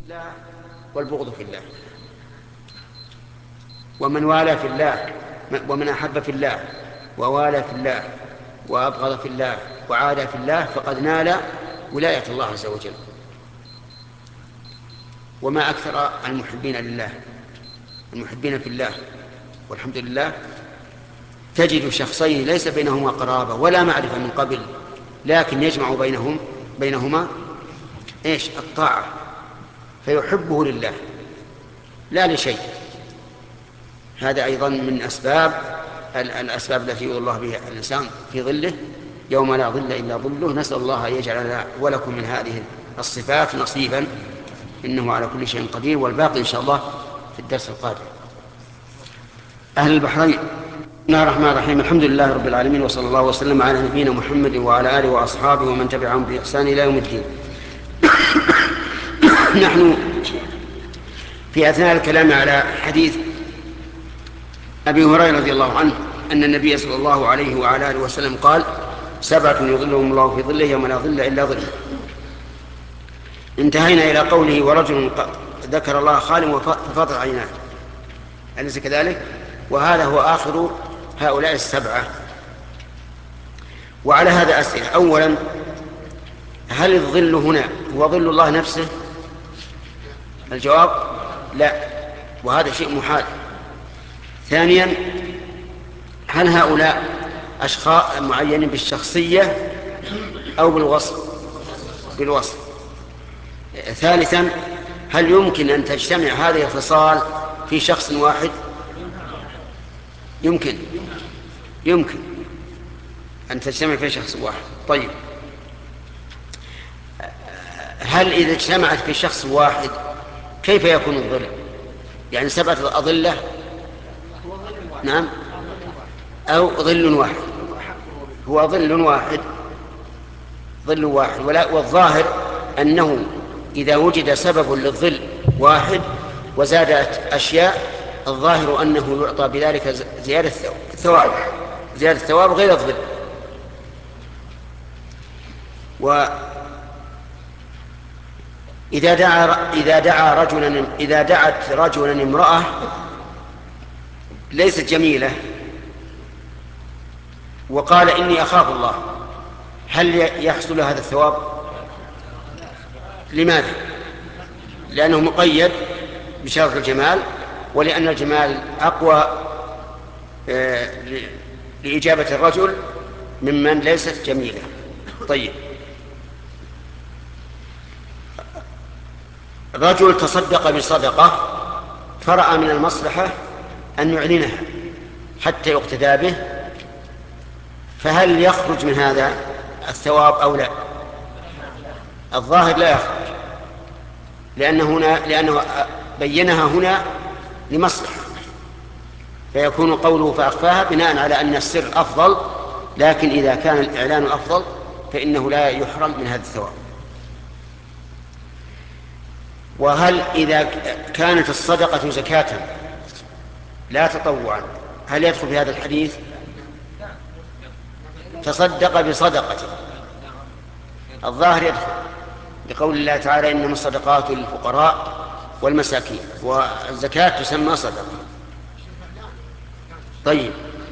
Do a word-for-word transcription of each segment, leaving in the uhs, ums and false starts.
الله والبغض في الله. ومن والى في الله ومن أحب في الله ووالى في الله وأبغض في الله وعادى في الله فقد نال ولاية الله عز وجل. وما أكثر المحبين لله المحبين في الله، والحمد لله تجد شخصين ليس بينهما قرابة ولا معرفة من قبل، لكن يجمع بينهم بينهما إيش؟ الطاعة، فيحبه لله لا لشيء. هذا أيضا من أسباب الأسباب التي يظل الله بها الإنسان في ظله يوم لا ظل إلا ظله. نسأل الله أن يجعل لنا ولكم من هذه الصفات نصيبا، إنه على كل شيء قدير. والباقي إن شاء الله في الدرس القادم. أهل البحرين، بسم الله الرحمن الرحيم. الحمد لله رب العالمين، وصلى الله وسلم على نبينا محمد وعلى آله وأصحابه ومن تبعهم بإحسان إلى يوم الدين. نحن في أثناء الكلام على حديث أبي هريرة رضي الله عنه أن النبي صلى الله عليه وعلى آله وسلم قال: سبعة يظلهم الله في ظله يوم لا ظل إلا ظله. انتهينا إلى قوله: ورجل ذكر الله خالٍ ففاضت عيناه، أليس كذلك؟ وهذا هو آخر هؤلاء السبعة. وعلى هذا أسئلة. أولا، هل الظل هنا هو ظل الله نفسه؟ الجواب: لا، وهذا شيء محال. ثانيا، هل هؤلاء أشخاص معينين بالشخصية أو بالوصف؟ بالوصف. ثالثا، هل يمكن أن تجتمع هذه الخصال في شخص واحد؟ يمكن يمكن أن تجتمع في شخص واحد. طيب، هل إذا اجتمعت في شخص واحد كيف يكون الظل؟ يعني سبعة أظلة، نعم، أو ظل واحد؟ هو ظل واحد ظل واحد ولا والظاهر أنه إذا وجد سبب للظل واحد وزادت أشياء، الظاهر أنه يعطى بذلك زيادة ثواب زيادة ثواب غير الظل. وإذا دعا إذا دعا رجلا إذا دعت رجلا امرأة ليست جميلة وقال: إني أخاف الله، هل يحصل هذا الثواب؟ لماذا؟ لأنه مقيد بشرط الجمال، ولأن الجمال أقوى لإجابة الرجل ممن ليست جميلة. طيب، رجل تصدق بصدقة فرأى من المصلحة أن يعلنها حتى يقتدى به، فهل يخرج من هذا الثواب أو لا؟ الظاهر لا يخرج، لأنه, هنا لأنه بينها هنا لمصلحة، فيكون قوله فأخفاها بناء على أن السر أفضل، لكن إذا كان الإعلان أفضل فإنه لا يحرم من هذا الثواب. وهل إذا كانت الصدقة زكاة لا تطوعا هل يدخل في هذا الحديث؟ تصدق بصدقة، الظاهر يدخل بقول الله تعالى: إنما الصدقات للفقراء والمساكين، والزكاة تسمى صدقة. طيب،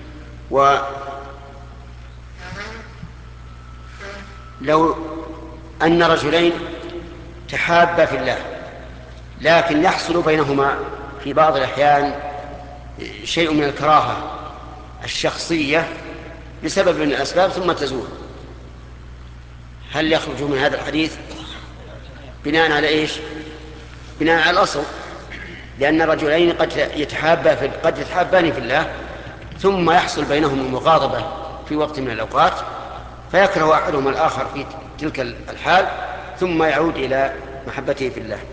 ولو أن رجلين تحابا في الله لكن يحصل بينهما في بعض الأحيان شيء من الكراهة الشخصية بسبب من الأسباب ثم تزول، هل يخرج من هذا الحديث؟ بناء على إيش؟ بناء على الأصل، لأن الرجلين قد يتحابا في قد يتحابان في الله ثم يحصل بينهم المغاضبة في وقت من الأوقات، فيكره أحدهما الآخر في تلك الحال ثم يعود إلى محبته في الله.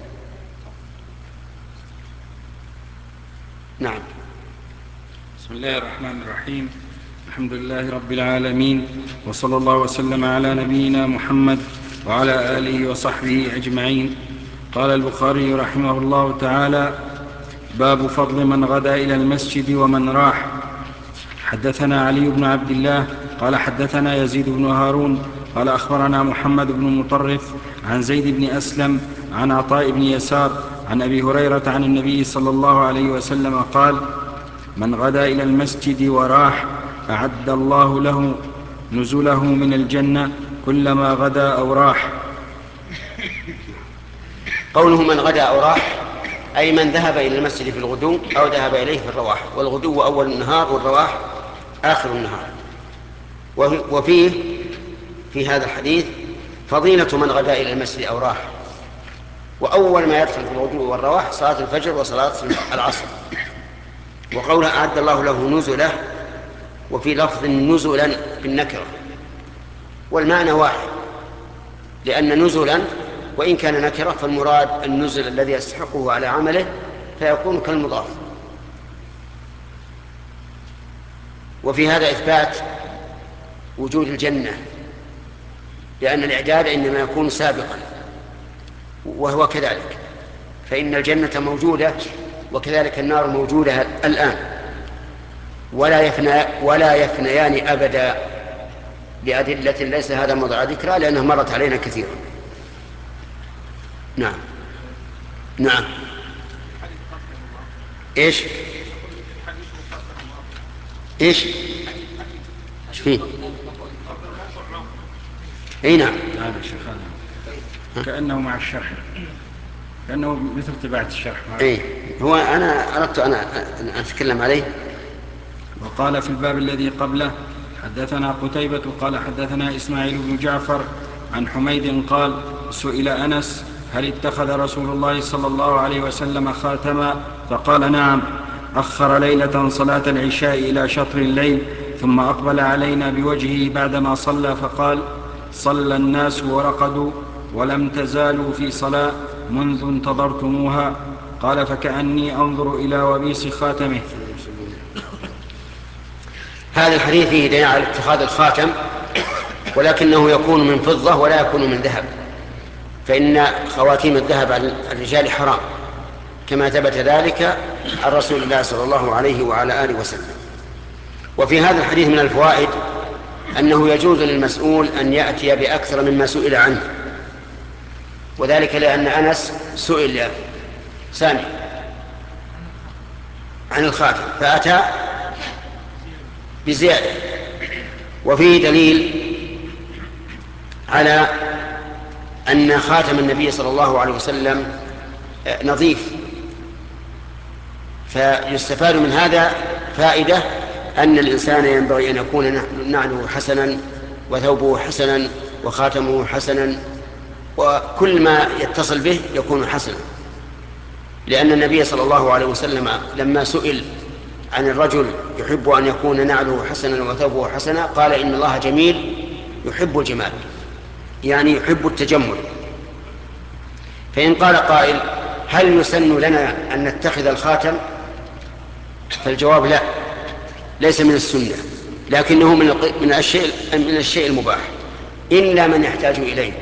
نعم. بسم الله الرحمن الرحيم. الحمد لله رب العالمين، وصلى الله وسلم على نبينا محمد وعلى آله وصحبه أجمعين. قال البخاري رحمه الله تعالى: باب فضل من غدا إلى المسجد ومن راح. حدثنا علي بن عبد الله قال حدثنا يزيد بن هارون قال أخبرنا محمد بن مطرف عن زيد بن أسلم عن عطاء بن يسار عن أبي هريرة عن النبي صلى الله عليه وسلم قال: من غدا إلى المسجد وراح أعد الله له نزله من الجنة كلما غدا أو راح. قوله من غدا أو راح أي من ذهب إلى المسجد في الغدو أو ذهب إليه في الرواح، والغدو أول النهار والرواح آخر النهار. وفيه في هذا الحديث فضيلة من غدا إلى المسجد أو راح، وأول ما يدخل في الغدو والرواح صلاة الفجر وصلاة العصر. وقوله أعد الله له نزله، وفي لفظ نزلا بالنكرة، والمعنى واحد، لأن نزلا وإن كان نكرة فالمراد النزل الذي يستحقه على عمله فيكون كالمضاف. وفي هذا إثبات وجود الجنة، لأن الإعداد إنما يكون سابقا، وهو كذلك، فإن الجنة موجودة وكذلك النار موجودة الآن، ولا يفنى ولا يفنيان أبدا، لأدلة ليس هذا موضع ذكرى لأنها مرت علينا كثيرا. نعم نعم. ايش ايش ايش فيه؟ اي نعم. هذا الشيخ كأنه مع الشرح، كأنه مثل تبعة الشرح. اي هو انا اردت انا ان اتكلم عليه. وقال في الباب الذي قبله: حدثنا قتيبة قال حدثنا إسماعيل بن جعفر عن حميد قال: سئل أنس: هل اتخذ رسول الله صلى الله عليه وسلم خاتما؟ فقال: نعم. أخر ليلة صلاة العشاء إلى شطر الليل، ثم أقبل علينا بوجهه بعدما صلى فقال: صلى الناس ورقدوا ولم تزالوا في صلاة منذ انتظرتموها. قال: فكأني أنظر إلى وبيص خاتمه. هذا الحديث فيه دليل على اتخاذ الخاتم، ولكنه يكون من فضة ولا يكون من ذهب، فإن خواتيم الذهب على الرجال حرام، كما ثبت ذلك عن رسول الله صلى الله عليه وعلى آله وسلم. وفي هذا الحديث من الفوائد أنه يجوز للمسؤول أن يأتي بأكثر مما سئل عنه، وذلك لأن أنس سئل سامي عن الخاتم فأتى بزيادة. وفيه دليل على أن خاتم النبي صلى الله عليه وسلم نظيف، فيستفاد من هذا فائدة أن الإنسان ينبغي أن يكون نعله حسنا وثوبه حسنا وخاتمه حسنا، وكل ما يتصل به يكون حسنا، لأن النبي صلى الله عليه وسلم لما سئل عن الرجل يحب أن يكون نعله حسنا وثوبه حسنا قال: إن الله جميل يحب الجمال، يعني يحب التجمل. فإن قال قائل: هل يسن لنا أن نتخذ الخاتم؟ فالجواب: لا، ليس من السنة، لكنه من من الشيء من الشيء المباح، إلا من يحتاج إليه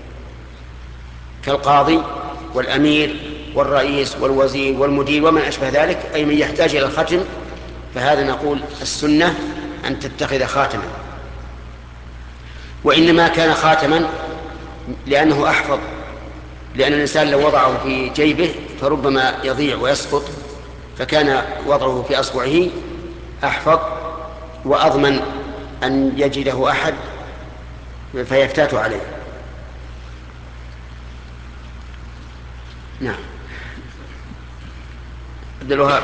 كالقاضي والأمير والرئيس والوزير والمدير ومن أشبه ذلك، أي من يحتاج إلى الختم، فهذا نقول السنة أن تتخذ خاتما. وإنما كان خاتما لأنه أحفظ، لأن الإنسان لو وضعه في جيبه فربما يضيع ويسقط، فكان وضعه في أصبعه أحفظ وأضمن أن يجده أحد فيفتات عليه. نعم. عبد الوهاب.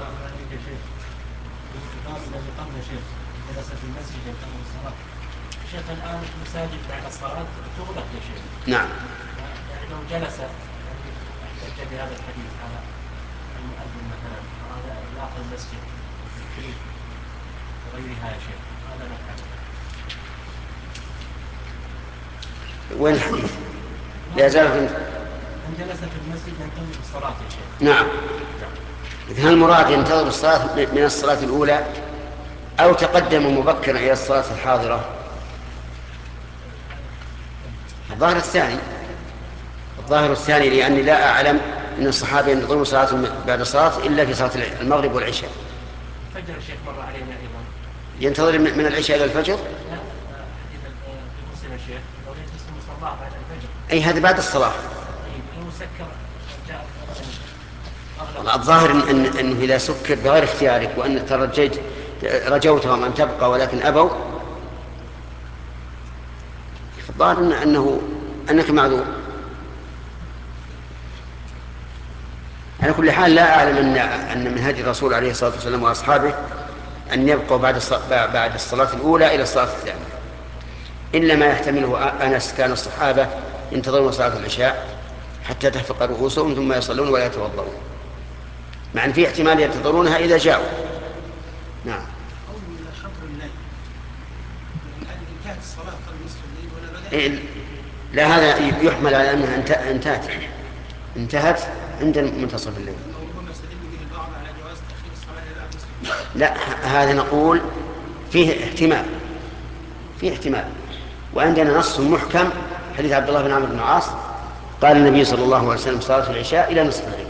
شيخ الآن المساجد بعد الصلاة تغلق يا شيخ. نعم. يعني لو جلس يعني احتج بهذا الحديث على المؤذن مثلا هذا إغلاق المسجد والتكليف وغيرها يا شيخ، هذا نفعل. وين الحديث؟ لا زال من جلس في المسجد ينتظر الصلاة يا شيخ. نعم. إذا المراد ينتظر الصلاة من الصلاة الأولى أو تقدم مبكرا إلى الصلاة الحاضرة؟ الظاهر الثاني، الظاهر الثاني، لأني لا أعلم أن الصحابة ينتظرون صلاة بعد الصلاة إلا في صلاة المغرب والعشاء. الفجر الشيخ مر علينا أيضا ينتظر من العشاء إلى الفجر؟ لا، حديث في مسلم الشيخ لو يجلس في المصلى بعد الفجر. أي هذا بعد الصلاة. طيب لو سكت الظاهر أن أنه إذا سكر بغير اختيارك وأن ترجيت رجوتهم أن تبقى ولكن أبوا، الظاهر أنه أنك معذور. على كل حال لا أعلم أن أن منهج الرسول عليه الصلاة والسلام وأصحابه أن يبقوا بعد بعد الصلاة الأولى إلى الصلاة الثانية، إلا ما يحتمله أنس. كان الصحابة ينتظرون صلاة العشاء حتى تخفق رؤوسهم ثم يصلون ولا يتوضؤون، مع أن في احتمال ينتظرونها إذا جاءوا. نعم. لا، هذا يحمل على أنها انتهت انتهت عند منتصف الليل. لا، هذا نقول فيه احتمال فيه احتمال وعندنا نص محكم حديث عبد الله بن عمرو بن العاص قال النبي صلى الله عليه وسلم صلاة العشاء إلى نصف الليل.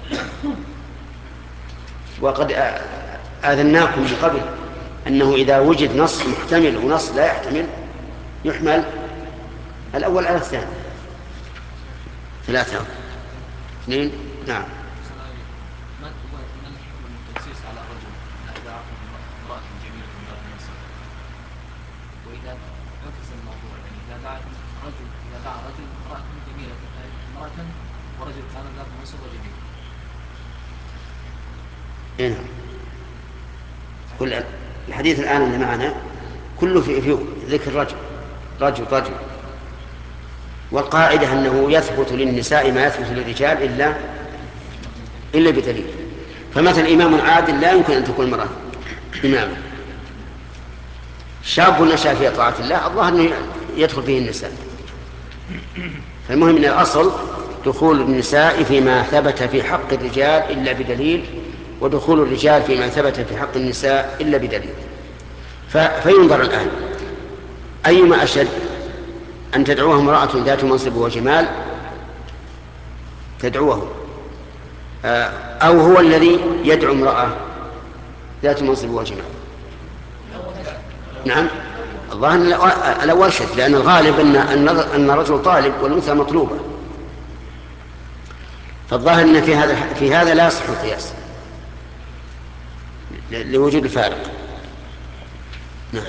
وقد آذناكم من قبل أنه إذا وجد نص محتمل ونص لا يحتمل يحمل الأول على الثاني. ثلاثة اثنين. نعم. وإذا عكس الموضوع، يعني إذا دعا رجل إذا دعا رجل امرأة جميلة امرأة ورجل كان ذات منصب وجميل. نعم. كل الحديث الآن اللي معنا كله في, في ذكر رجل رجل رجل والقاعدة أنه يثبت للنساء ما يثبت للرجال إلا إلا بدليل. فمثلا إمام عادل لا يمكن أن تكون المرأة إماما. شاب نشأ في طاعة الله الله أنه يدخل فيه النساء. فالمهم أن الأصل دخول النساء فيما ثبت في حق الرجال إلا بدليل، ودخول الرجال فيما ثبت في حق النساء إلا بدليل. فينظر الآن أيما أشد، أن تدعوه امرأة ذات منصب وجمال تدعوه، أو هو الذي يدعو امرأة ذات منصب وجمال. نعم، الله الأول شد، لأن الغالب أن الرجل طالب والأنثى مطلوبة. فالظاهر أن في هذا في هذا لا يصح القياس لوجود الفارق. نعم.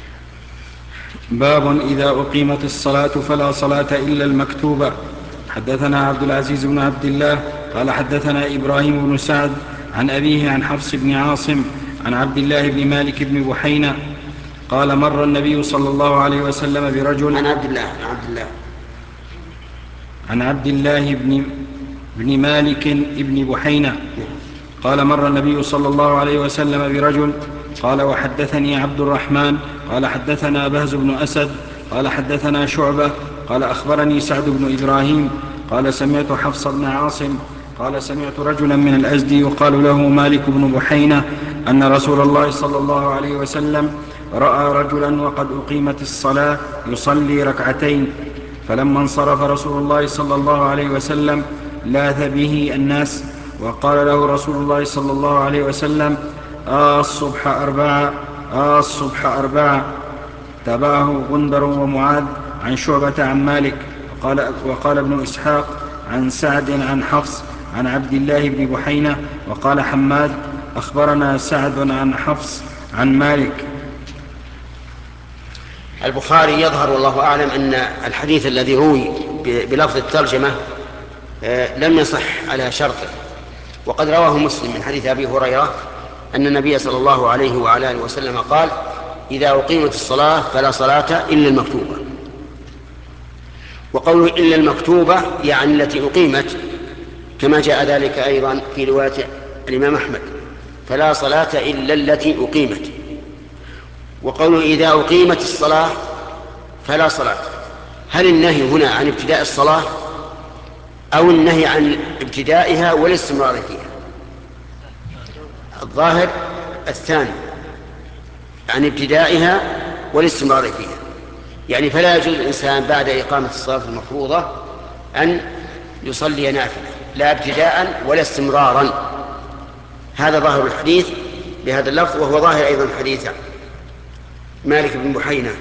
باب إذا أقيمت الصلاة فلا صلاة إلا المكتوبة. حدثنا عبد العزيز بن عبد الله قال حدثنا إبراهيم بن سعد عن أبيه عن حفص بن عاصم عن عبد الله بن مالك بن بحينة قال مر النبي صلى الله عليه وسلم برجل عن عبد الله عن عبد الله عن عبد الله بن بن مالك بن بحينة قال مر النبي صلى الله عليه وسلم برجل قال وحدثني عبد الرحمن قال حدثنا بهز بن أسد قال حدثنا شعبة قال أخبرني سعد بن إبراهيم قال سمعت حفص بن عاصم قال سمعت رجلا من الأزدي يقال له مالك بن بحينة أن رسول الله صلى الله عليه وسلم رأى رجلا وقد أقيمت الصلاة يصلي ركعتين، فلما انصرف رسول الله صلى الله عليه وسلم لاث به الناس وقال له رسول الله صلى الله عليه وسلم آه الصبح أربعة آه الصبح أربعة. تبعه غندر ومعاذ عن شعبة عن مالك. وقال, وقال ابن إسحاق عن سعد عن حفص عن عبد الله بن بحينة. وقال حماد أخبرنا سعد عن حفص عن مالك. البخاري يظهر والله أعلم أن الحديث الذي روي بلفظ الترجمة لم يصح على شرطه، وقد رواه مسلم من حديث أبي هريرة أن النبي صلى الله عليه وعلى آله وسلم قال إذا أقيمت الصلاة فلا صلاة إلا المكتوبة. وقوله إلا المكتوبة يعني التي أقيمت، كما جاء ذلك أيضا في رواية الإمام أحمد فلا صلاة إلا التي أقيمت. وقوله إذا أقيمت الصلاة فلا صلاة، هل النهي هنا عن ابتداء الصلاة أو النهي عن ابتدائها والاستمرار فيها؟ الظاهر الثاني، عن ابتدائها والاستمرار فيها، يعني فلا يجوز الإنسان بعد إقامة الصلاة المفروضة أن يصلي نافلة لا ابتداء ولا استمرارا. هذا ظاهر الحديث بهذا اللفظ، وهو ظاهر أيضا حديث مالك بن بحينة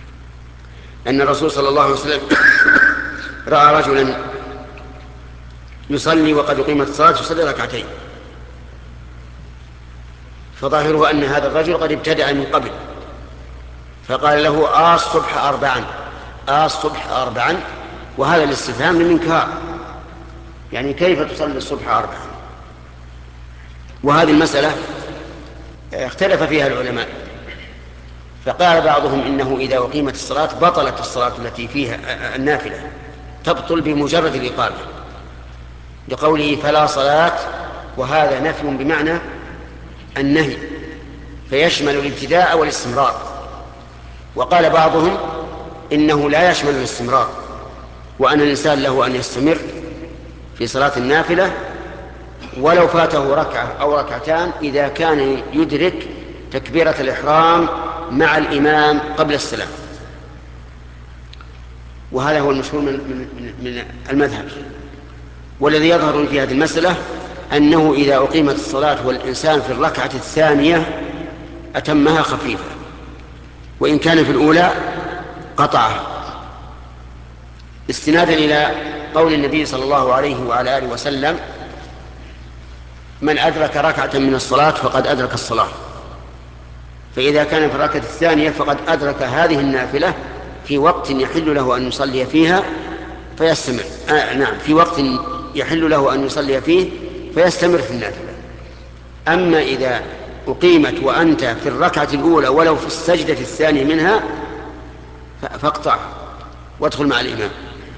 أن الرسول صلى الله عليه وسلم رأى رجلا يصلي وقد أقيمت الصلاة يصلي ركعتين، فظاهره أن هذا الرجل قد ابتدأ من قبل، فقال له آه الصبح أربعا، آه الصبح أربعا، وهذا الاستفهام للإنكار، يعني كيف تصلي الصبح أربعا؟ وهذه المسألة اختلف فيها العلماء، فقال بعضهم إنه إذا أقيمت الصلاة بطلت الصلاة التي فيها النافلة، تبطل بمجرد الإقامة، لقوله فلا صلاة، وهذا نفي بمعنى النهي فيشمل الابتداء والاستمرار. وقال بعضهم إنه لا يشمل الاستمرار، وأن الإنسان له أن يستمر في صلاة النافلة ولو فاته ركعة أو ركعتان إذا كان يدرك تكبيرة الإحرام مع الإمام قبل السلام، وهذا هو المشهور من, من, من المذهب. والذي يظهر في هذه المسألة أنه إذا أقيمت الصلاة والإنسان في الركعة الثانية أتمها خفيفة، وإن كان في الأولى قطعها، استنادا إلى قول النبي صلى الله عليه وعلى آله وسلم من أدرك ركعة من الصلاة فقد أدرك الصلاة، فإذا كان في الركعة الثانية فقد أدرك هذه النافلة في وقت يحل له أن يصلي فيها فيستمر آه نعم في وقت يحل له أن يصلي فيه فيستمر في النافلة. أما إذا أقيمت وأنت في الركعة الأولى ولو في السجدة الثانية منها فاقطع وادخل مع الإمام.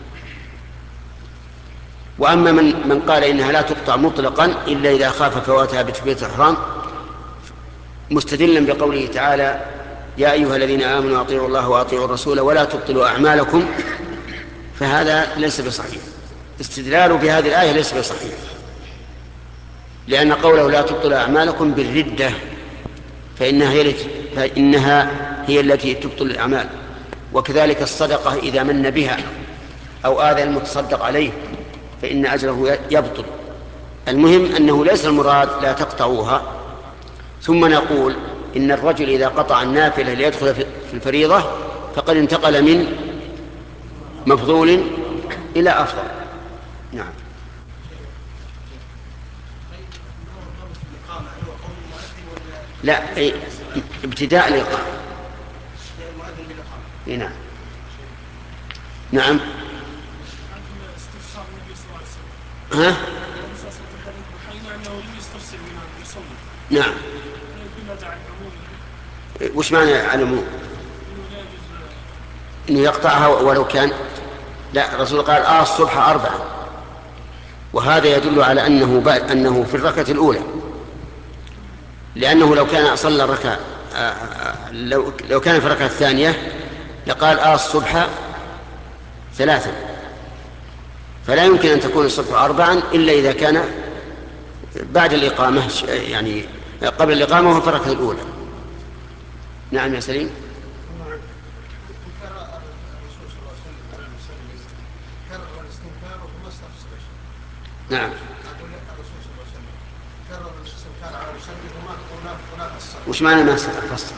وأما من, من قال إنها لا تقطع مطلقا إلا إذا خاف فواتها بتكبيرة الإحرام مستدلا بقوله تعالى يا أيها الذين آمنوا أطيعوا الله وأطيعوا الرسول ولا تبطلوا أعمالكم، فهذا ليس بصحيح، استدلاله بهذه الآية ليس بصحيح، لأن قوله لا تبطلوا أعمالكم بالردة فإنها هي, فإنها هي التي تبطل الأعمال، وكذلك الصدقة إذا من بها أو آذى المتصدق عليه فإن أجره يبطل. المهم أنه ليس المراد لا تقطعوها. ثم نقول إن الرجل إذا قطع النافلة ليدخل في الفريضة فقد انتقل من مفضول إلى أفضل. نعم. لا ابتداء الإقامة. نعم نعم ها نعم. وش معنى علمه انه يقطعها ولو كان؟ لا، الرسول قال آه الصبح أربعة، وهذا يدل على أنه أنه في الركعة الأولى، لأنه لو كان صلى الركعة لو لو كان في الركعة الثانية لقال آه الصبح ثلاثة، فلا يمكن أن تكون الصبح أربعا إلا إذا كان بعد الإقامة، يعني قبل الإقامة وهو في الركعة الأولى. نعم يا سليم. نعم. وش معنى ما فصل؟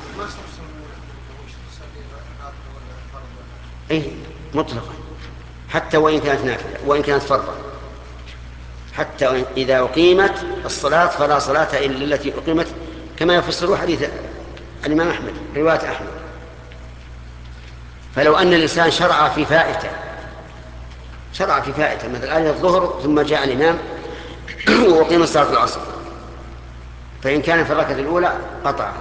ايه مطلقا، حتى وإن كانت نافلة وإن كانت فرضا، حتى إذا أقيمت الصلاة فلا صلاة إلا التي أقيمت، كما يفسر حديث الإمام أحمد رواية أحمد. فلو أن الإنسان شرع في فائته شرع في فائته مثل آية الظهر ثم جاء الإمام وأقيم الصلاة العصر، فإن كان في الركعة الأولى قطع.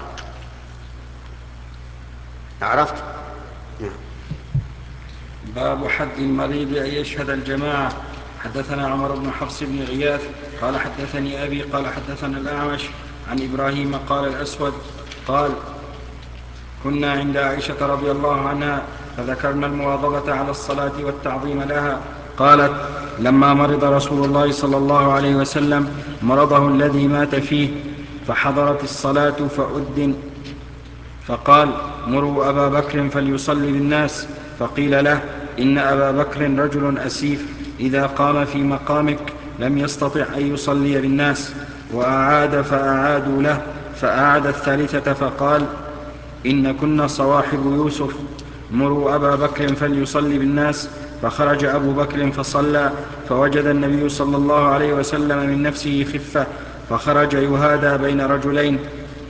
عرفت؟ نعم. باب حد المريض أن يشهد الجماعة. حدثنا عمر بن حفص بن غياث قال حدثني أبي قال حدثنا الأعمش عن إبراهيم قال الأسود قال كنا عند عائشة رضي الله عنها فذكرنا المواظبة على الصلاة والتعظيم لها. قالت لما مرض رسول الله صلى الله عليه وسلم مرضه الذي مات فيه فحضرت الصلاة فأذن فقال مروا أبا بكر فليصلي بالناس، فقيل له إن أبا بكر رجل أسيف إذا قام في مقامك لم يستطع أن يصلي بالناس، وأعاد فأعادوا له فأعاد الثالثة فقال إن كنا صواحب يوسف مروا أبا بكر فليصلي بالناس فخرج أبو بكر فصلى، فوجد النبي صلى الله عليه وسلم من نفسه خفة، فخرج يهادى بين رجلين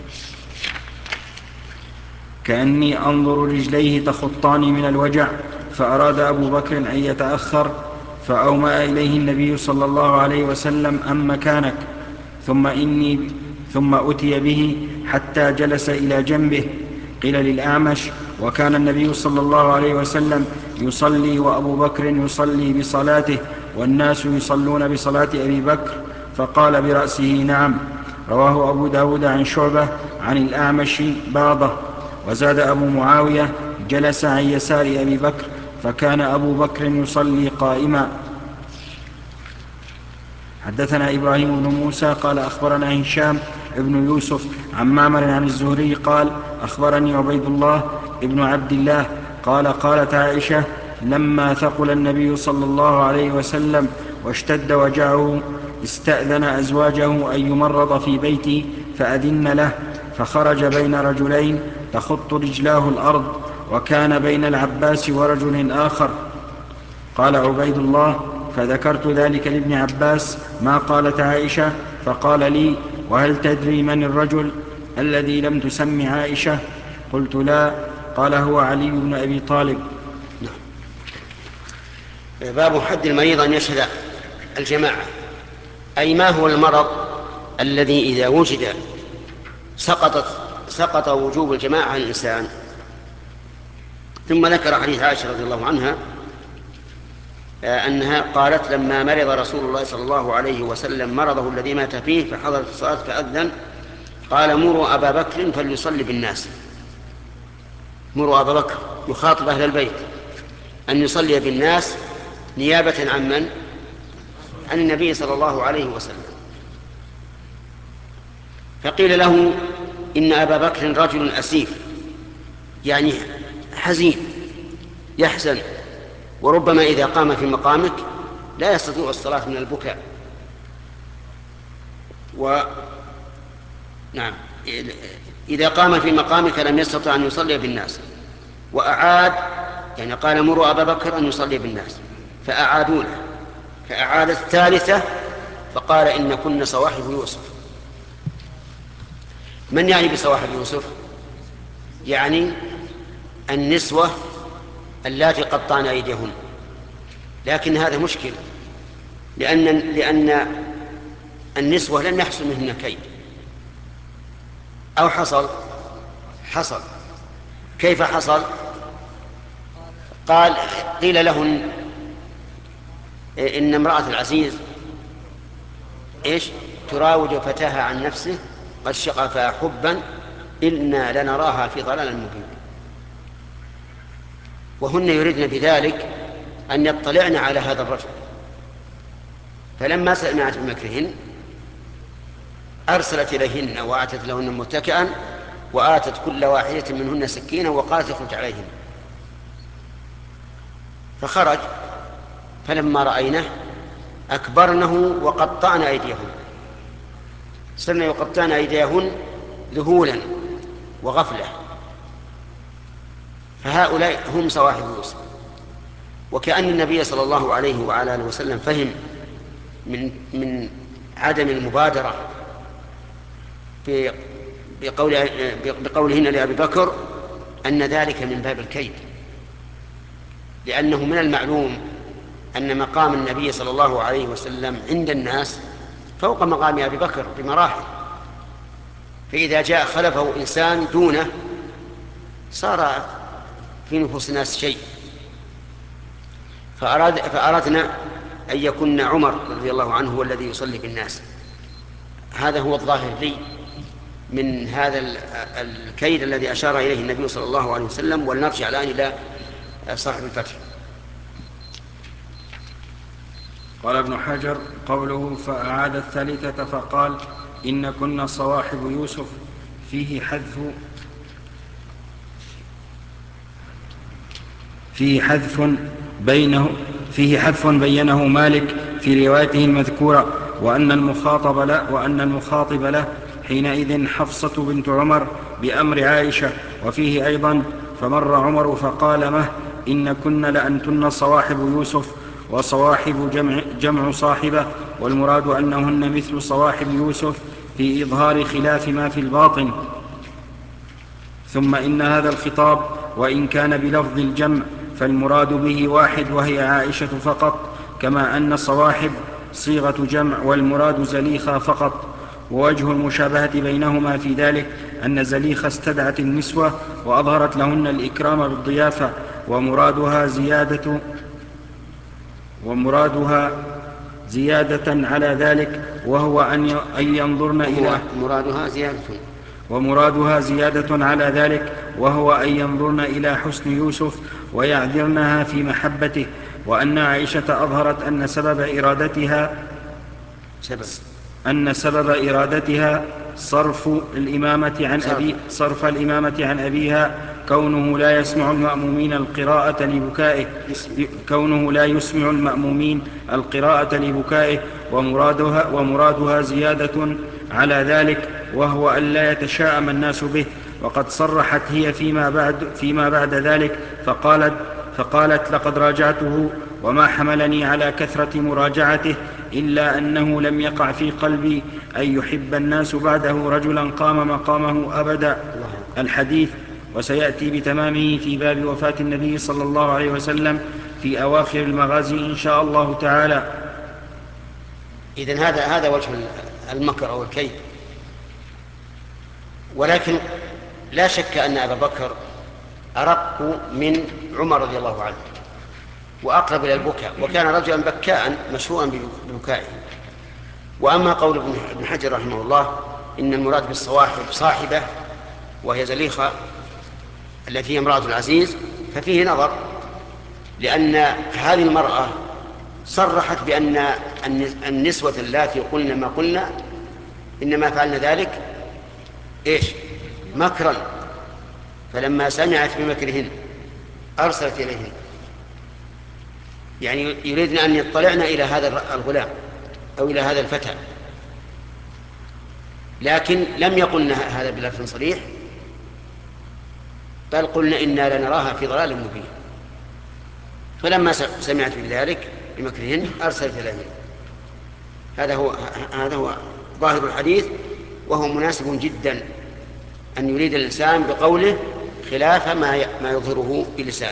كأني أنظر رجليه تخطان من الوجع، فأراد أبو بكر أن يتأخر، فأومأ إليه النبي صلى الله عليه وسلم أم مكانك، ثم, إني ثم أتي به حتى جلس إلى جنبه. قيل للأعمش: وكان النبي صلى الله عليه وسلم يصلي وأبو بكر يصلي بصلاته والناس يصلون بصلاة أبي بكر؟ فقال برأسه: نعم. رواه أبو داود عن شعبة عن الأعمش بعضه. وزاد أبو معاوية: جلس عن يسار أبي بكر، فكان أبو بكر يصلي قائما. حدثنا إبراهيم بن موسى قال أخبرنا هشام ابن يوسف عن معمر عن الزهري قال أخبرني عبيد الله ابن عبد الله قال قالت عائشة: لما ثقل النبي صلى الله عليه وسلم واشتد وجعه استأذن أزواجه أن يمرض في بيته فأذن له، فخرج بين رجلين تخط رجلاه الأرض، وكان بين العباس ورجل آخر. قال عبيد الله: فذكرت ذلك لابن عباس ما قالت عائشة، فقال لي: وهل تدري من الرجل الذي لم تسم عائشة؟ قلت: لا. قال: هو علي بن أبي طالب. نعم. باب حد المريض أن يشهد الجماعة، أي ما هو المرض الذي إذا وجد سقطت سقط وجوب الجماعة عن الإنسان. ثم ذكر حديث عائشة رضي الله عنها أنها قالت: لما مرض رسول الله صلى الله عليه وسلم مرضه الذي مات فيه فحضرت الصلاة فأذن، قال: مروا أبا بكر فليصلي بالناس. مروا أبا بكر يخاطب أهل البيت أن يصلي بالناس نيابة عن من؟ عن النبي صلى الله عليه وسلم. فقيل له: إن أبا بكر رجل أسيف، يعني حزين يحزن، وربما إذا قام في مقامك لا يستطيع الصلاة من البكاء. و نعم إذا قام في مقامك لم يستطع أن يصلي بالناس. وأعاد، يعني قال: مروا أبا بكر أن يصلي بالناس، فأعادوا له، فأعاد الثالثة فقال: إن كن صواحب يوسف. من يعني بصواحب يوسف؟ يعني النسوة اللاتي قطعن أيديهن. لكن هذا مشكل، لأن, لأن النسوة لم يحصل منهن كيد، أو حصل حصل كيف حصل؟ قال قيل لهن: إن امرأة العزيز إيش تراود فتاها عن نفسه قد شغفها حبا إنا لنراها في ضلال مبين. وهن يريدن بذلك أن يطلعن على هذا الرجل، فلما سمعت بمكرهن أرسلت إليهن وآتت لهن متكئا، وآتت كل واحدة منهن سكينا وقالت: اخرج عليهن. فخرج، فلما رأينه أكبرنه وقطعن أيديهن، صرنا يقطعن أيديهن ذهولا وغفلة. فهؤلاء هم صواحب يوسف. وكأن النبي صلى الله عليه وعلى آله وسلم فهم من من عدم المبادرة بقول بقولهن لأبي بكر أن ذلك من باب الكيد، لأنه من المعلوم أن مقام النبي صلى الله عليه وسلم عند الناس فوق مقام أبي بكر بمراحل، فإذا جاء خلفه إنسان دونه صار في نفوس الناس شيء. فأراد فأردنا أن يكون عمر رضي الله عنه هو الذي يصلي بالناس. هذا هو الظاهر لي من هذا الكيد الذي أشار إليه النبي صلى الله عليه وسلم. ولنرجع الآن إلى صاحب الفتح. قال ابن حجر: قوله فأعاد الثالثة فقال: إن كنا صواحب يوسف، فيه حذف فيه حذف بينه فيه حذف بينه مالك في روايته المذكورة، وأن المخاطب له, وأن المخاطب له حينئذ حفصة بنت عمر بأمر عائشة. وفيه أيضا: فمر عمر فقال: مه إن كن لأنتن صواحب يوسف، وصواحب جمع, جمع صاحبة، والمراد أنهن مثل صواحب يوسف في إظهار خلاف ما في الباطن. ثم إن هذا الخطاب وإن كان بلفظ الجمع فالمراد به واحد وهي عائشة فقط، كما أن صواحب صيغة جمع والمراد زليخة فقط. ووجه المشابهة بينهما في ذلك أن زليخة استدعت النسوة وأظهرت لهن الإكرام بالضيافة، ومرادها زيادة ومرادها زيادة على ذلك وهو أن ينظرن إلى مرادها زيادة ومرادها زيادة على ذلك وهو أن ينظرن إلى حسن يوسف ويعذرنها في محبته. وأن عائشة أظهرت أن سبب إرادتها سبب أن سبب إرادتها صرف الإمامة عن أبي صرف الإمامة عن أبيها كونه لا يسمع المأمومين القراءة لبكائه كونه لا يسمع المأمومين القراءة لبكائه ومرادها ومرادها زيادة على ذلك وهو أن لا يتشاءم الناس به. وقد صرحت هي فيما بعد فيما بعد ذلك فقالت فقالت لقد راجعته وما حملني على كثرة مراجعته إلا أنه لم يقع في قلبي أن يحب الناس بعده رجلا قام مقامه أبدا. الحديث وسيأتي بتمامه في باب وفاة النبي صلى الله عليه وسلم في أواخر المغازي إن شاء الله تعالى. إذن هذا هذا وجه المكر أو الكيد. ولكن لا شك أن أبا بكر أرق من عمر رضي الله عنه وأقرب إلى البكاء، وكان رجلا بكاء مشهورا ببكائه. وأما قول ابن حجر رحمه الله إن المراد بالصواحب صاحبة وهي زليخة التي هي امرأة العزيز ففيه نظر، لأن هذه المرأة صرحت بأن النسوة اللاتي قلن ما قلنا إنما فعلن ذلك إيش؟ مكرا، فلما سمعت بمكرهن أرسلت إليهن، يعني يريدن أن يطلعن إلى هذا الغلام أو إلى هذا الفتى، لكن لم يقلن هذا بلفظ صريح، بل قلنا إنا لنراها في ضلال مبين. فلما سمعت بذلك بمكرهن أرسلت إليهن. هذا هو هذا هو ظاهر الحديث، وهو مناسب جدا أن يريد الإنسان بقوله خلاف ما ما يظهره بلسانه.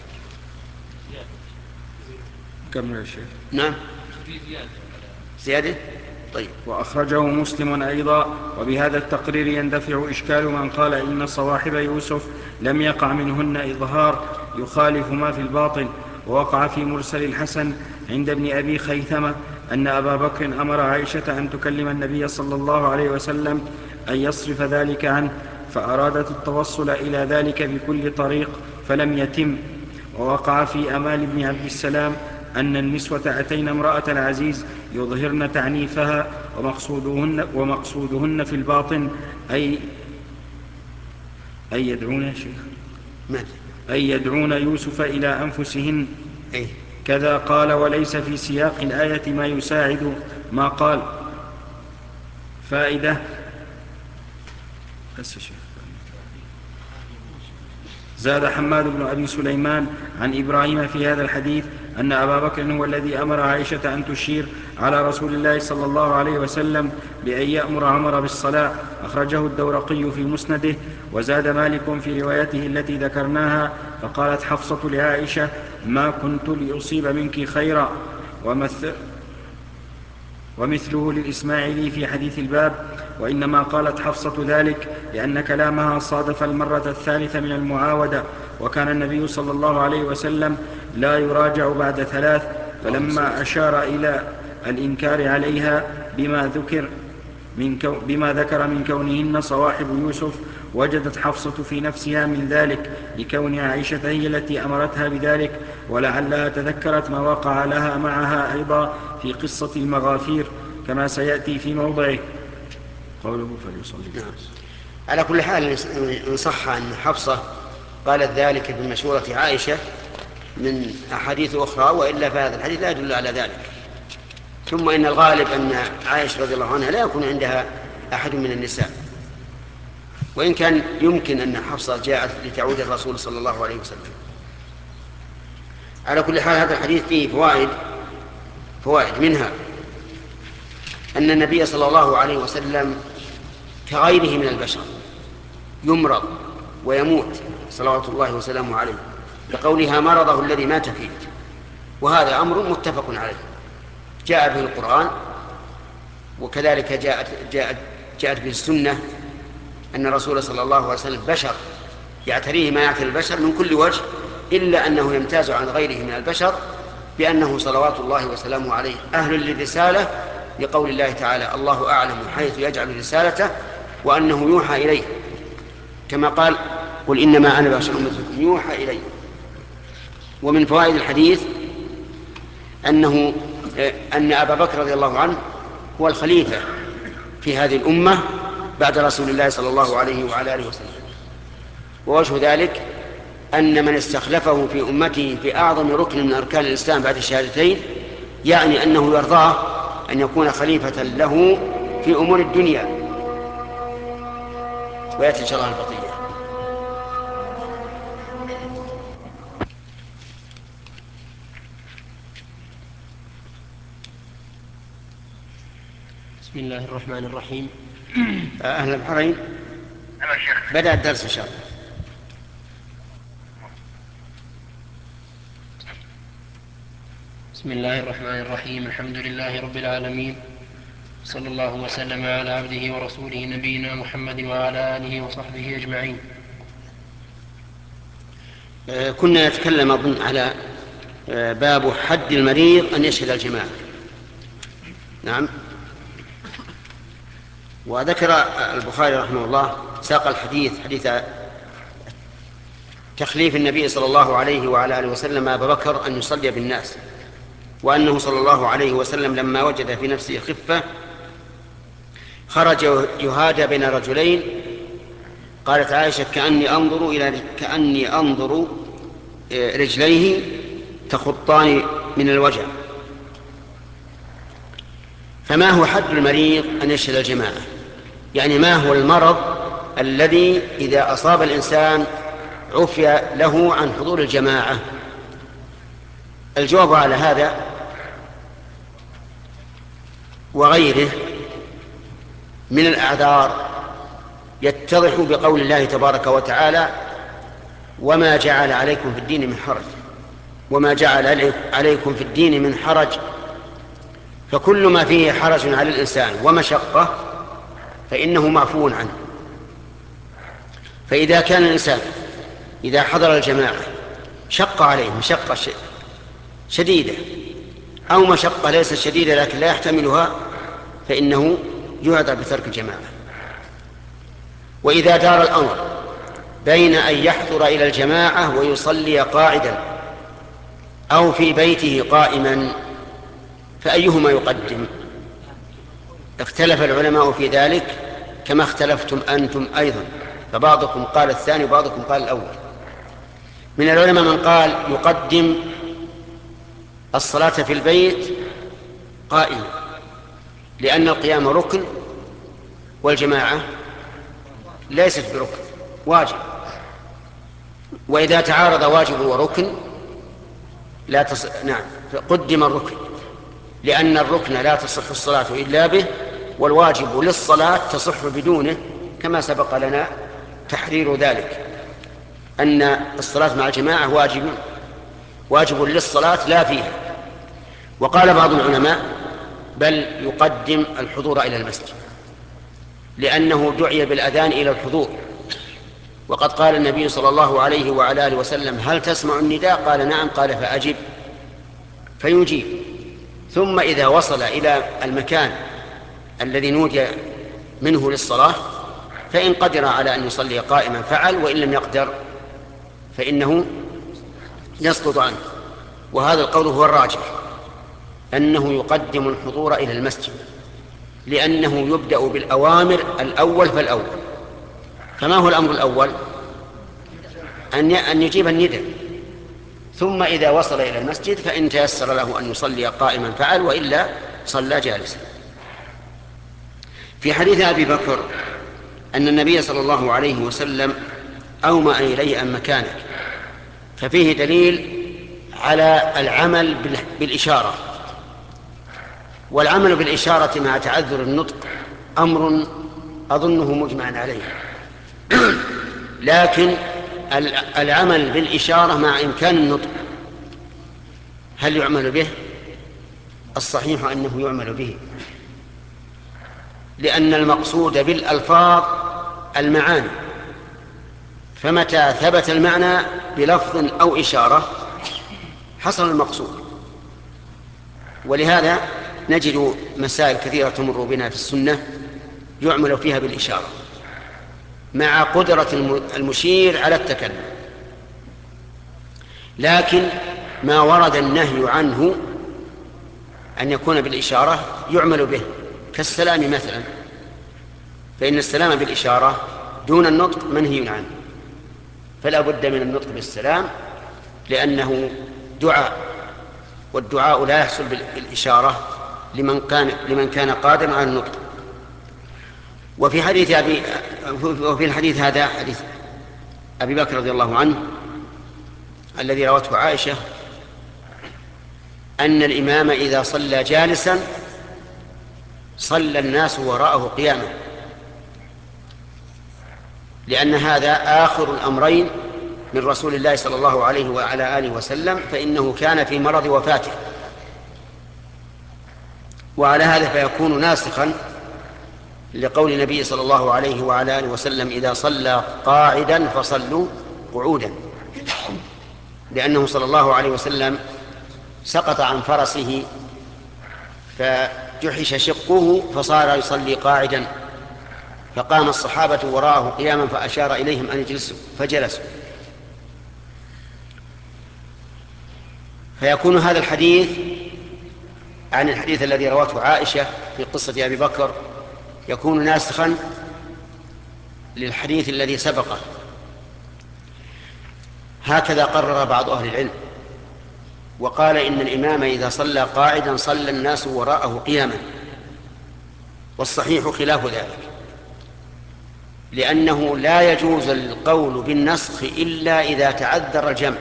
كم يا شيخ؟ نعم زيادة. طيب. وأخرجه مسلم أيضا. وبهذا التقرير يندفع إشكال من قال إن صواحب يوسف لم يقع منهن إظهار يخالف ما في الباطن. ووقع في مرسل الحسن عند ابن أبي خيثمة أن أبا بكر أمر عائشة أن تكلم النبي صلى الله عليه وسلم أن يصرف ذلك عنه، فأرادت التوصل إلى ذلك بكل طريق فلم يتم. ووقع في أمال بن عبد السلام أن النسوة أتين امرأة العزيز يظهرن تعنيفها ومقصودهن, ومقصودهن في الباطن أي, أي يدعون يا شيخ أي يدعون يوسف إلى أنفسهن. كذا قال وليس في سياق الآية ما يساعد ما قال. فائدة بس شيخ. زاد حماد بن أبي سليمان عن إبراهيم في هذا الحديث أن أبا بكر هو الذي أمر عائشة أن تشير على رسول الله صلى الله عليه وسلم بأن يأمر عمر بالصلاة. أخرجه الدورقي في مسنده. وزاد مالك في روايته التي ذكرناها فقالت حفصة لعائشة ما كنت لأصيب منك خيرا. ومثل ومثله للإسماعيلي في حديث الباب. وإنما قالت حفصة ذلك لأن كلامها صادف المرة الثالثة من المعاودة، وكان النبي صلى الله عليه وسلم لا يراجع بعد ثلاث. فلما أشار إلى الإنكار عليها بما ذكر من كو بما ذكر من كونهن صواحب يوسف وجدت حفصة في نفسها من ذلك لكون عائشة هي التي أمرتها بذلك، ولعلها تذكرت ما وقع لها معها أيضا في قصة المغافير كما سيأتي في موضعه. قوله فليصلي. نعم. على كل حال إن صح أن حفصة قالت ذلك بمشورة عائشة من أحاديث أخرى، وإلا فهذا الحديث لا يدل على ذلك. ثم إن الغالب أن عائشة رضي الله عنها لا يكون عندها أحد من النساء، وإن كان يمكن أن حفصة جاءت لتعود الرسول صلى الله عليه وسلم. على كل حال هذا الحديث فيه فوائد فوائد منها أن النبي صلى الله عليه وسلم كغيره من البشر يمرض ويموت صلوات الله وسلامه عليه، لقولها مرضه الذي مات فيه، وهذا أمر متفق عليه جاء به القرآن، وكذلك جاءت, جاءت, جاءت به السنة أن الرسول صلى الله عليه وسلم بشر يعتريه ما يعتري البشر من كل وجه، إلا أنه يمتاز عن غيره من البشر بأنه صلوات الله وسلامه عليه أهل للرسالة، لقول الله تعالى الله أعلم حيث يجعل رسالته وأنه يوحى إليه، كما قال قل إنما أنا بشر مثلكم يوحى إليه. ومن فوائد الحديث أنه أن أبا بكر رضي الله عنه هو الخليفة في هذه الأمة بعد رسول الله صلى الله عليه وعلى آله وسلم، ووجه ذلك أن من استخلفه في أمته في أعظم ركن من أركان الإسلام بعد الشهادتين يعني أنه يرضاه أن يكون خليفة له في أمور الدنيا. ويأتي إن شاء الله البقية. بسم الله الرحمن الرحيم. أهل البحرين بدأ الدرس إن شاء الله. بسم الله الرحمن الرحيم. الحمد لله رب العالمين، صلى الله وسلم على عبده ورسوله نبينا محمد وعلى آله وصحبه أجمعين. كنا نتكلم أظن على باب حد المريض أن يشهد الجماعة. نعم. وذكر البخاري رحمه الله ساق الحديث حديث تخليف النبي صلى الله عليه وعلى آله وسلم أبا بكر أن يصلي بالناس، وأنه صلى الله عليه وسلم لما وجد في نفسه خفة خرج يهادى بين رجلين. قالت عائشة كأني أنظر إلى كأني أنظر رجليه تخطان من الوجع. فما هو حد المريض أن يشهد الجماعة؟ يعني ما هو المرض الذي إذا أصاب الإنسان عفي له عن حضور الجماعة؟ الجواب على هذا وغيره من الأعذار يتضح بقول الله تبارك وتعالى وما جعل عليكم في الدين من حرج وما جعل عليكم في الدين من حرج. فكل ما فيه حرج على الإنسان ومشقة فإنه معفو عنه. فإذا كان الإنسان إذا حضر الجماعة شق عليه مشقة شديدة أو مشقة ليست شديدة لكن لا يحتملها فإنه يعذر بترك الجماعة. وإذا دار الأمر بين أن يحضر إلى الجماعة ويصلي قاعدا أو في بيته قائما فأيهما يقدم؟ اختلف العلماء في ذلك كما اختلفتم أنتم أيضا، فبعضكم قال الثاني وبعضكم قال الأول. من العلماء من قال يقدم الصلاة في البيت قائما لأن القيام ركن والجماعة ليست بركن واجب، وإذا تعارض واجب وركن لا تص... نعم قدم الركن لأن الركن لا تصح الصلاة إلا به، والواجب للصلاة تصح بدونه كما سبق لنا تحرير ذلك أن الصلاة مع الجماعة واجب واجب للصلاة لا فيها. وقال بعض العلماء بل يقدم الحضور إلى المسجد لأنه دعي بالأذان إلى الحضور، وقد قال النبي صلى الله عليه وعلى آله وسلم هل تسمع النداء؟ قال نعم. قال فأجب فيجيب. ثم إذا وصل إلى المكان الذي نودي منه للصلاة فإن قدر على أن يصلي قائما فعل، وإن لم يقدر فإنه يسقط عنه. وهذا القول هو الراجح أنه يقدم الحضور إلى المسجد لأنه يبدأ بالأوامر الأول فالأول. فما هو الأمر الأول؟ أن يجيب النداء، ثم إذا وصل إلى المسجد فإن تيسر له أن يصلي قائما فعل، وإلا صلى جالسا. في حديث أبي بكر أن النبي صلى الله عليه وسلم أومأ إليه أن مكانك، ففيه دليل على العمل بالإشارة، والعمل بالإشارة مع تعذر النطق أمر أظنه مجمع عليه. لكن العمل بالإشارة مع إمكان النطق هل يعمل به؟ الصحيح أنه يعمل به، لأن المقصود بالألفاظ المعاني، فمتى ثبت المعنى بلفظ أو إشارة حصل المقصود. ولهذا نجد مسائل كثيرة تمر بنا في السنة يعمل فيها بالإشارة مع قدرة المشير على التكلم، لكن ما ورد النهي عنه أن يكون بالإشارة يعمل به، كالسلام مثلا، فإن السلام بالإشارة دون النطق منهي عنه، فلا بد من النطق بالسلام لأنه دعاء، والدعاء لا يحصل بالإشارة لمن كان لمن كان قادرا على النطق. وفي حديث أبي وفي الحديث هذا حديث أبي بكر رضي الله عنه الذي روته عائشة أن الإمام إذا صلى جالسا صلى الناس وراءه قياما، لأن هذا آخر الأمرين من رسول الله صلى الله عليه وعلى آله وسلم، فإنه كان في مرض وفاته، وعلى هذا فيكون ناسخا لقول النبي صلى الله عليه وعلى آله وسلم إذا صلى قاعدا فصلوا قعودا، لأنه صلى الله عليه وسلم سقط عن فرسه فجحش شقه فصار يصلي قاعدا، فقام الصحابة وراءه قياما فأشار إليهم أن يجلسوا فجلسوا. فيكون هذا الحديث عن الحديث الذي روته عائشة في قصة أبي بكر يكون ناسخا للحديث الذي سبقه. هكذا قرر بعض أهل العلم وقال إن الإمام إذا صلى قاعدا صلى الناس وراءه قياما، والصحيح خلاف ذلك، لأنه لا يجوز القول بالنسخ إلا إذا تعذر الجمع،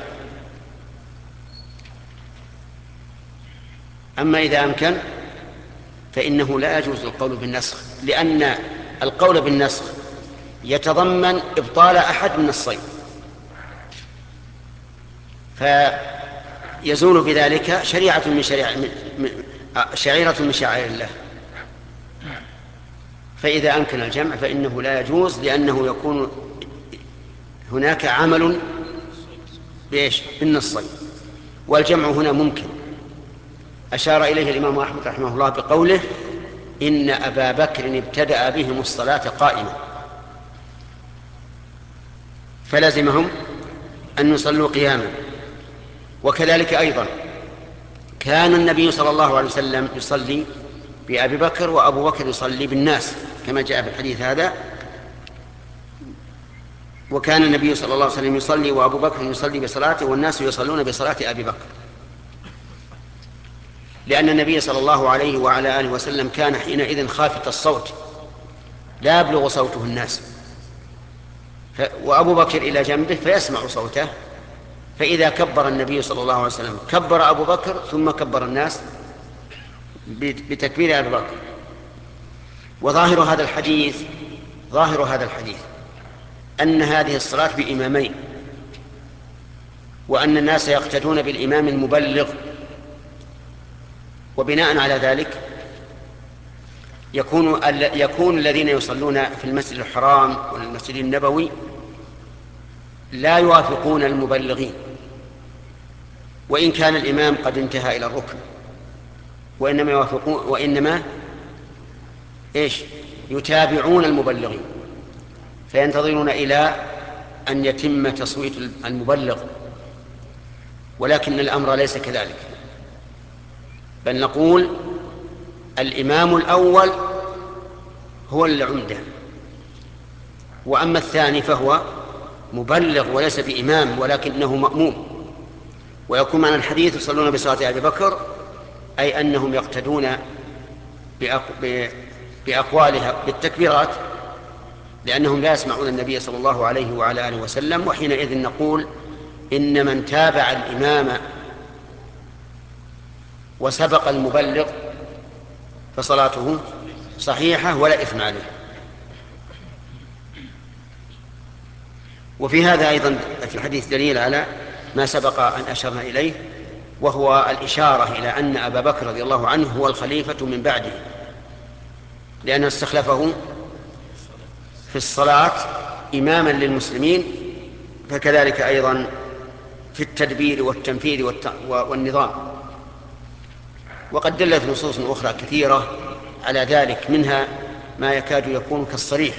أما إذا أمكن فإنه لا يجوز القول بالنسخ، لأن القول بالنسخ يتضمن إبطال أحد من الصيد، فيزول بذلك شريعة من شريعة من شعيرة من شعائر الله. فإذا أمكن الجمع فإنه لا يجوز، لأنه يكون هناك عمل بإيش؟ بالنصين، والجمع هنا ممكن. أشار إليه الإمام أحمد رحمه الله بقوله إن أبا بكر ابتدأ بهم الصلاة قائمة، فلزمهم أن يصلوا قياما. وكذلك أيضا كان النبي صلى الله عليه وسلم يصلي بأبي بكر وأبو بكر يصلي بالناس كما جاء في الحديث هذا، وكان النبي صلى الله عليه وسلم يصلي وأبو بكر يصلي بصلاته والناس يصلون بصلاة أبي بكر، لأن النبي صلى الله عليه وعلى آله وسلم كان حينئذ خافت الصوت لا يبلغ صوته الناس، ف... وأبو بكر إلى جنبه فيسمع صوته، فإذا كبر النبي صلى الله عليه وسلم كبر أبو بكر ثم كبر الناس بتكبير أبي بكر. وظاهر هذا الحديث ظاهر هذا الحديث أن هذه الصلاة بإمامين، وأن الناس يقتدون بالإمام المبلغ، وبناء على ذلك يكون يكون الذين يصلون في المسجد الحرام والمسجد النبوي لا يوافقون المبلغين، وإن كان الإمام قد انتهى إلى الركن، وإنما يوافقون وإنما إيش يتابعون المبلغين، فينتظرون إلى أن يتم تصويت المبلغ. ولكن الأمر ليس كذلك، بل نقول الإمام الأول هو العمدة، وأما الثاني فهو مبلغ وليس بإمام ولكنه مأموم. ويكون معنى الحديث يصلون بصلاة أبي بكر أي أنهم يقتدون بأقوالها بالتكبيرات، لأنهم لا يسمعون النبي صلى الله عليه وعلى آله وسلم. وحينئذ نقول إن من تابع الإمام وسبق المبلغ فصلاته صحيحة ولا إثم عليه. وفي هذا أيضا في الحديث دليل على ما سبق أن أشرنا إليه، وهو الإشارة إلى أن أبا بكر رضي الله عنه هو الخليفة من بعده، لأنه استخلفه في الصلاة إماما للمسلمين، فكذلك أيضا في التدبير والتنفيذ والنظام. وقد دلت نصوص أخرى كثيرة على ذلك، منها ما يكاد يكون كالصريح،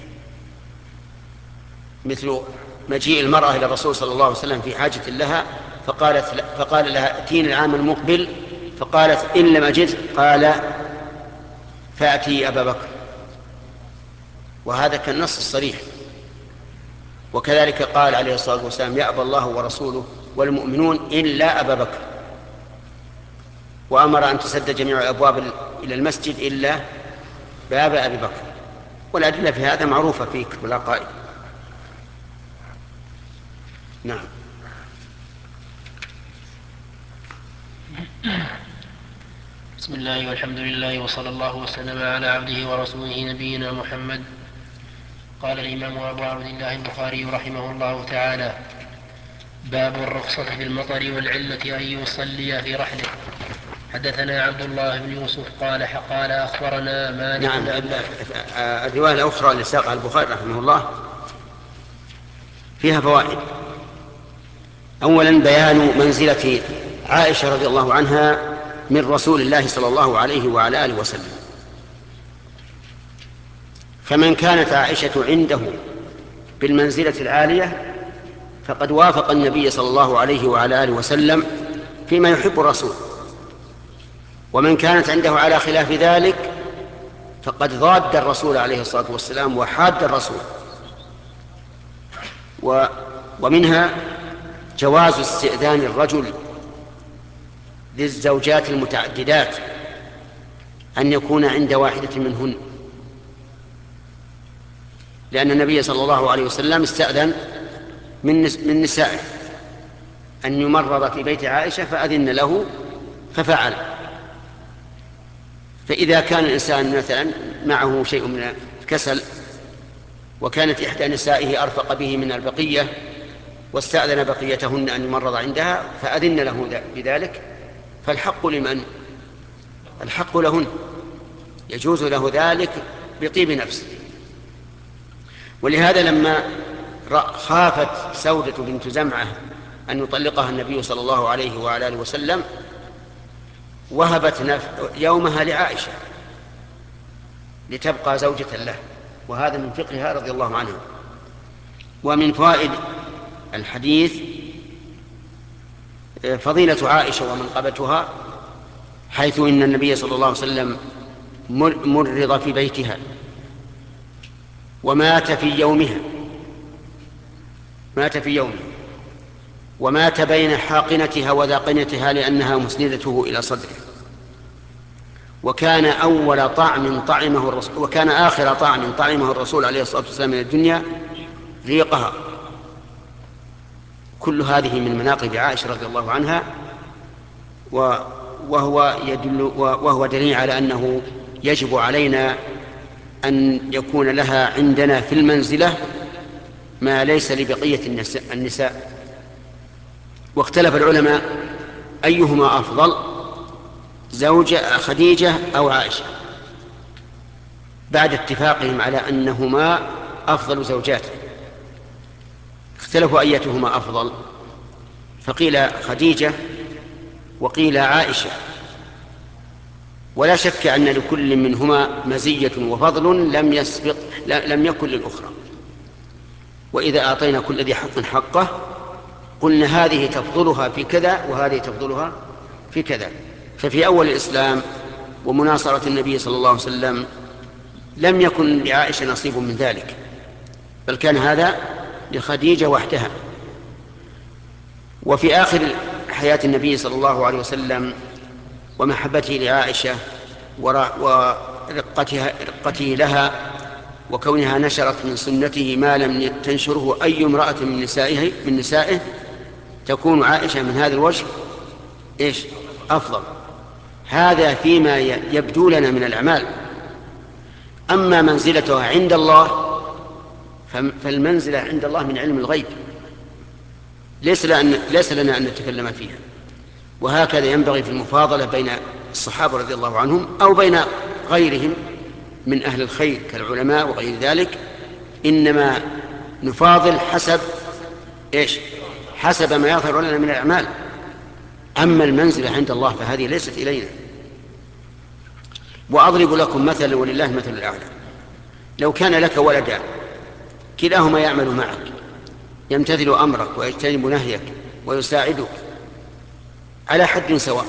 مثل مجيء المرأة إلى الرسول صلى الله عليه وسلم في حاجة لها فقالت فقال لها ائتيني العام المقبل، فقالت إن لم أجد قال فأتي أبا بكر، وهذا كالنص الصريح. وكذلك قال عليه الصلاة والسلام يأبى الله ورسوله والمؤمنون إلا أبا بكر، وأمر أن تسد جميع الأبواب إلى المسجد إلا باب أبي بكر. والأدلة في هذا معروفة في كتب العقائد. نعم. بسم الله والحمد لله وصلى الله وسلم على عبده ورسوله نبينا محمد. قال الإمام أبو عبد الله البخاري رحمه الله تعالى: باب الرخصة في المطر والعلة أن يصلي في رحله. حدثنا عبد الله بن يوسف قال قال أخبرنا مالك. نعم. الرواية الأخرى اللي ساقها البخاري رحمه الله فيها فوائد. أولا بيان منزلة عائشة رضي الله عنها من رسول الله صلى الله عليه وعلى آله وسلم، فمن كانت عائشة عنده بالمنزلة العالية فقد وافق النبي صلى الله عليه وعلى آله وسلم فيما يحب الرسول، ومن كانت عنده على خلاف ذلك فقد ضاد الرسول عليه الصلاة والسلام وحاد الرسول. و ومنها جواز استئذان الرجل للزوجات المتعددات أن يكون عند واحدة منهن، لأن النبي صلى الله عليه وسلم استأذن من من نسائه أن يمرض في بيت عائشة فأذن له ففعل. فإذا كان الإنسان مثلا معه شيء من الكسل وكانت إحدى نسائه أرفق به من البقية واستأذن بقيتهن أن يمرض عندها فأذن له بذلك، فالحق لمن؟ الحق لهن، يجوز له ذلك بطيب نفس. ولهذا لما خافت سودة بنت زمعة أن يطلقها النبي صلى الله عليه وعلى آله وسلم وهبت يومها لعائشة لتبقى زوجة له، وهذا من فقهها رضي الله عنها. ومن فوائد الحديث فضيلة عائشة ومنقبتها، حيث إن النبي صلى الله عليه وسلم مرض في بيتها ومات في يومها مات في يومه ومات بين حاقنتها وذاقنتها لأنها مسندته إلى صدره، وكان أول طعم طعمه الرسول وكان آخر طعم طعمه الرسول عليه الصلاة والسلام من الدنيا ريقها. كل هذه من مناقب عائشة رضي الله عنها، وهو يدل وهو دليل على أنه يجب علينا أن يكون لها عندنا في المنزلة ما ليس لبقية النساء. واختلف العلماء أيهما أفضل، زوجة خديجة أو عائشة، بعد اتفاقهم على أنهما أفضل زوجات. اختلفوا أيتهما أفضل، فقيل خديجة وقيل عائشة، ولا شك أن لكل منهما مزية وفضل لم يسبق لم يكن للأخرى. وإذا أعطينا كل ذي حق حقه قلنا هذه تفضلها في كذا وهذه تفضلها في كذا. ففي أول الإسلام ومناصرة النبي صلى الله عليه وسلم لم يكن لعائشة نصيب من ذلك، بل كان هذا لخديجة وحدها. وفي آخر حياة النبي صلى الله عليه وسلم ومحبته لعائشة ورقته رقته لها وكونها نشرت من سنته ما لم تنشره أي امرأة من نسائه من نسائه تكون عائشة من هذا الوجه إيش أفضل. هذا فيما يبدو لنا من الأعمال. أما منزلتها عند الله فالمنزلة عند الله من علم الغيب، ليس لنا, ليس لنا أن نتكلم فيها. وهكذا ينبغي في المفاضلة بين الصحابة رضي الله عنهم أو بين غيرهم من أهل الخير كالعلماء وغير ذلك، إنما نفاضل حسب إيش؟ حسب ما يظهر لنا من الأعمال. أما المنزلة عند الله فهذه ليست إلينا. وأضرب لكم مثلا ولله مثل الأعلى. لو كان لك ولدان كلاهما يعمل معك، يمتثل أمرك ويجتنب نهيك ويساعدك على حد سواء،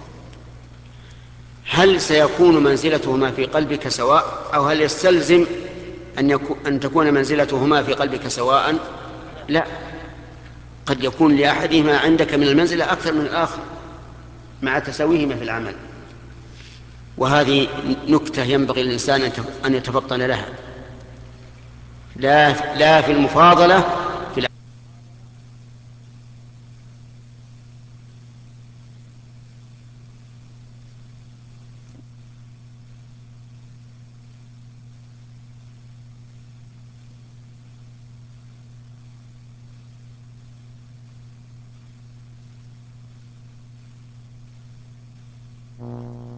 هل سيكون منزلتهما في قلبك سواء، أو هل يستلزم أن, يكون أن تكون منزلتهما في قلبك سواء؟ لا، قد يكون لأحدهما عندك من المنزلة أكثر من الآخر مع تساويهما في العمل. وهذه نكتة ينبغي للإنسان أن يتفطن لها، لا, لا في المفاضلة في العمل. Mm-hmm.